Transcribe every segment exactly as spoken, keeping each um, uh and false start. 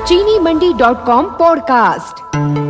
चीनी मंडी dot com podcast.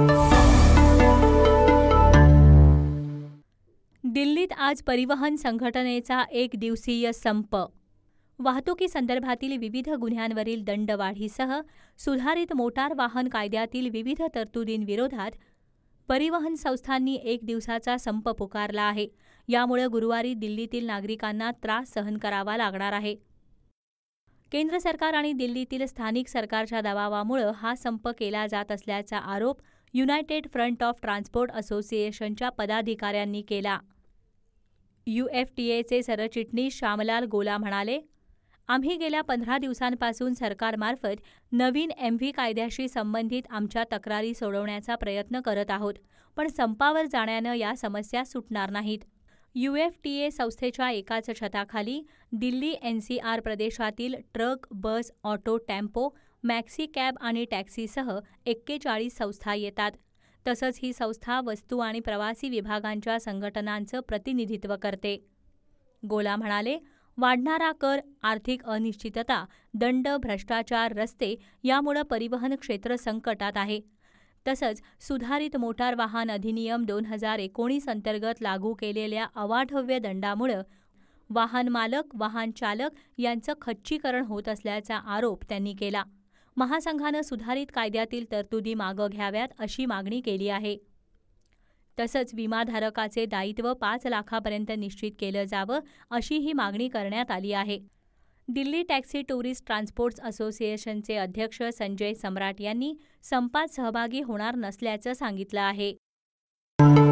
दिल्लीत आज परिवहन संघटनेचा एक दिवसीय संप. वाहतुकीसंदर्भातील विविध गुन्ह्यांवरील दंडवाढीसह सुधारित मोटार वाहन कायद्यातील विविध तरतुदींविरोधात परिवहन संस्थांनी एक दिवसाचा संप पुकारला आहे. यामुळे गुरुवारी दिल्लीतील नागरिकांना त्रास सहन करावा लागणार आहे. केंद्र सरकार आणि दिल्लीतील स्थानिक सरकारच्या दबावामुळे हा संप केला जात असल्याचा आरोप युनायटेड फ्रंट ऑफ ट्रान्सपोर्ट असोसिएशनच्या पदाधिकाऱ्यांनी केला. यू एफ टी एचे सरचिटणीस श्यामलाल गोला म्हणाले, आम्ही गेल्या पंधरा दिवसांपासून सरकारमार्फत नवीन एम व्ही कायद्याशी संबंधित आमच्या तक्रारी सोडवण्याचा प्रयत्न करत आहोत, पण संपावर जाण्यानं या समस्या सुटणार नाहीत. यू एफ टी ए संस्थेच्या एकाच छताखाली दिल्ली एन सी आर प्रदेशातील truck, bus, auto, tempo, maxi cab आणि टॅक्सीसह एक्केचाळीस संस्था येतात. तसंच ही संस्था वस्तू आणि प्रवासी विभागांच्या संघटनांचं प्रतिनिधित्व करते. गोला म्हणाले, वाढणारा कर, आर्थिक अनिश्चितता, दंड, भ्रष्टाचार, रस्ते यामुळे परिवहन क्षेत्र संकटात आहे. तसंच सुधारित मोटार वाहन अधिनियम दोन हजार एकोणीस अंतर्गत लागू केलेल्या अवाढव्य दंडामुळे वाहन मालक, वाहन चालक यांचं खच्चीकरण होत असल्याचा आरोप त्यांनी केला. महासंघानं सुधारित कायद्यातील तरतुदी मागं घ्याव्यात अशी मागणी केली आहे. तसंच विमाधारकाचे दायित्व पाच लाखापर्यंत निश्चित केलं जावं अशीही मागणी करण्यात आली आहे. दिल्ली टॅक्सी टुरिस्ट ट्रान्सपोर्ट्स असोसिएशनचे अध्यक्ष संजय सम्राट यांनी संपात सहभागी होणार नसल्याचं सांगितलं आहे.